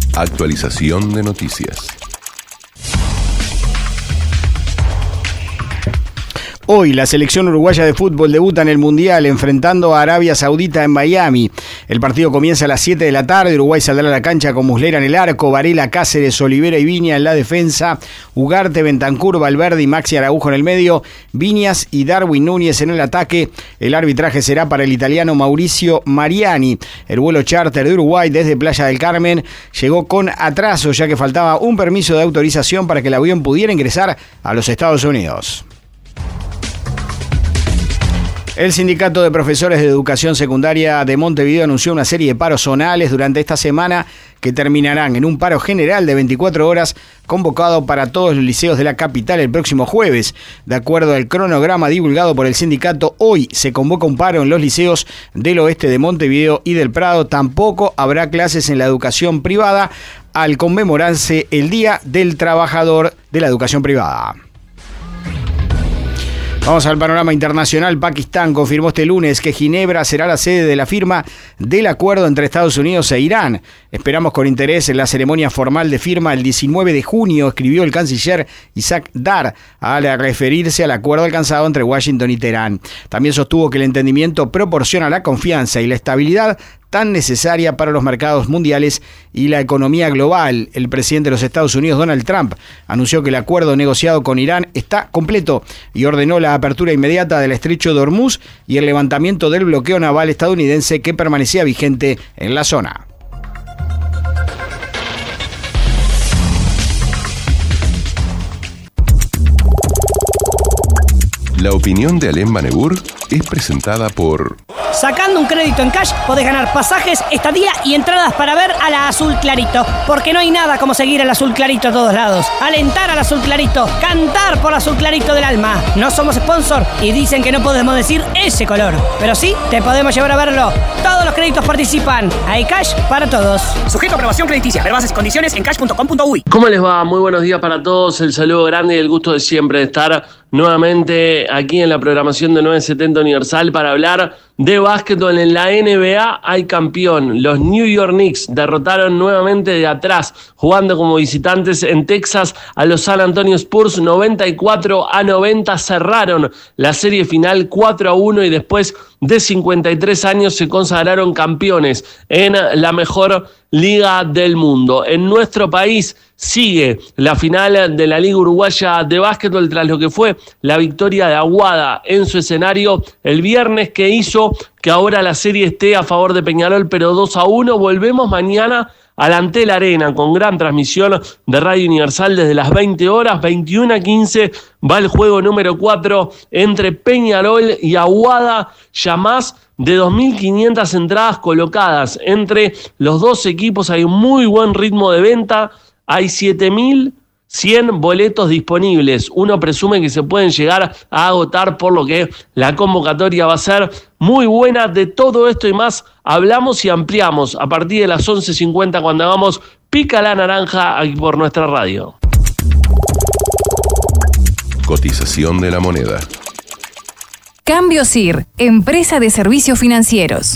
Actualización de noticias. Hoy la selección uruguaya de fútbol debuta en el Mundial enfrentando a Arabia Saudita en Miami. El partido comienza a las 7 de la tarde. Uruguay saldrá a la cancha con Muslera en el arco, Varela, Cáceres, Olivera y Viña en la defensa, Ugarte, Bentancur, Valverde y Maxi Araujo en el medio, Viñas y Darwin Núñez en el ataque. El arbitraje será para el italiano Mauricio Mariani. El vuelo charter de Uruguay desde Playa del Carmen llegó con atraso, ya que faltaba un permiso de autorización para que el avión pudiera ingresar a los Estados Unidos. El Sindicato de Profesores de Educación Secundaria de Montevideo anunció una serie de paros zonales durante esta semana que terminarán en un paro general de 24 horas convocado para todos los liceos de la capital el próximo jueves. De acuerdo al cronograma divulgado por el sindicato, hoy se convoca un paro en los liceos del oeste de Montevideo y del Prado. Tampoco habrá clases en la educación privada al conmemorarse el Día del Trabajador de la Educación Privada. Vamos al panorama internacional. Pakistán confirmó este lunes que Ginebra será la sede de la firma del acuerdo entre Estados Unidos e Irán. Esperamos con interés en la ceremonia formal de firma el 19 de junio, escribió el canciller Isaac Dar al referirse al acuerdo alcanzado entre Washington y Teherán. También sostuvo que el entendimiento proporciona la confianza y la estabilidad tan necesaria para los mercados mundiales y la economía global. El presidente de los Estados Unidos, Donald Trump, anunció que el acuerdo negociado con Irán está completo y ordenó la apertura inmediata del estrecho de Hormuz y el levantamiento del bloqueo naval estadounidense que permanecía vigente en la zona. La opinión de Alem Banebur es presentada por... Sacando un crédito en Cash podés ganar pasajes, estadía y entradas para ver a la Azul Clarito. Porque no hay nada como seguir al Azul Clarito a todos lados. Alentar al Azul Clarito, cantar por Azul Clarito del alma. No somos sponsor y dicen que no podemos decir ese color. Pero sí, te podemos llevar a verlo. Todos los créditos participan. Hay Cash para todos. Sujeto a aprobación crediticia. Ver bases y condiciones en cash.com.uy. ¿Cómo les va? Muy buenos días para todos. El saludo grande y el gusto de siempre de estar nuevamente aquí en la programación de 970 Universal para hablar de básquetbol. En la NBA hay campeón. Los New York Knicks derrotaron nuevamente de atrás, jugando como visitantes en Texas a los San Antonio Spurs 94-90. Cerraron la serie final 4-1 y después de 53 años se consagraron campeones en la mejor liga del mundo. En nuestro país sigue la final de la Liga Uruguaya de Básquetbol tras lo que fue la victoria de Aguada en su escenario el viernes, que hizo que ahora la serie esté a favor de Peñarol, pero 2-1. Volvemos mañana a la Antel Arena con gran transmisión de Radio Universal desde las 20 horas, 21:15 va el juego número 4 entre Peñarol y Aguada. Ya más de 2.500 entradas colocadas entre los dos equipos, hay un muy buen ritmo de venta, hay 7.100 boletos disponibles. Uno presume que se pueden llegar a agotar, por lo que la convocatoria va a ser muy buena. De todo esto y más hablamos y ampliamos a partir de las 11:50 cuando hagamos Pica la Naranja aquí por nuestra radio. Cotización de la moneda. Cambio SIR, empresa de servicios financieros.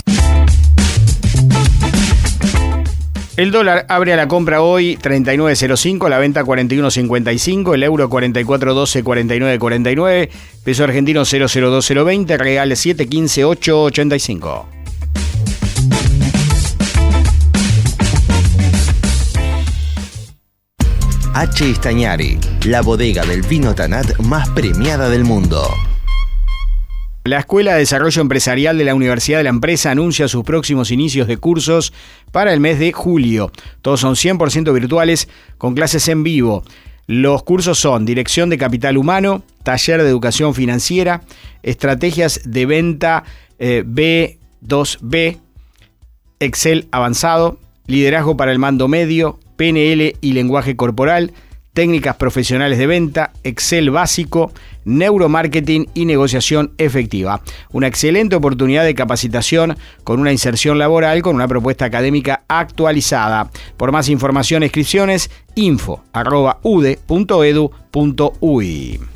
El dólar abre a la compra hoy 39.05, a la venta 41.55, el euro 44.12, 49.49, peso argentino 0.02020, real 7.15.885. H. Stagnari, la bodega del vino Tanat más premiada del mundo. La Escuela de Desarrollo Empresarial de la Universidad de la Empresa anuncia sus próximos inicios de cursos para el mes de julio. Todos son 100% virtuales con clases en vivo. Los cursos son Dirección de Capital Humano, Taller de Educación Financiera, Estrategias de Venta B2B, Excel Avanzado, Liderazgo para el Mando Medio, PNL y Lenguaje Corporal, Técnicas Profesionales de Venta, Excel Básico, Neuromarketing y Negociación Efectiva. Una excelente oportunidad de capacitación con una inserción laboral con una propuesta académica actualizada. Por más información e inscripciones, info@ude.edu.uy.